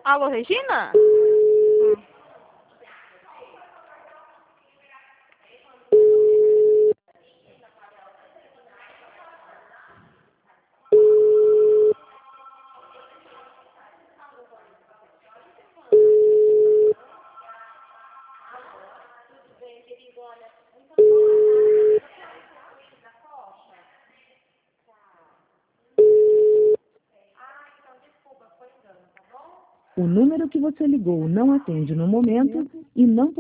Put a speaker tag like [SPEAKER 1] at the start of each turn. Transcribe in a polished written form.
[SPEAKER 1] Alô, Regina?
[SPEAKER 2] O número que você ligou não atende no momento e não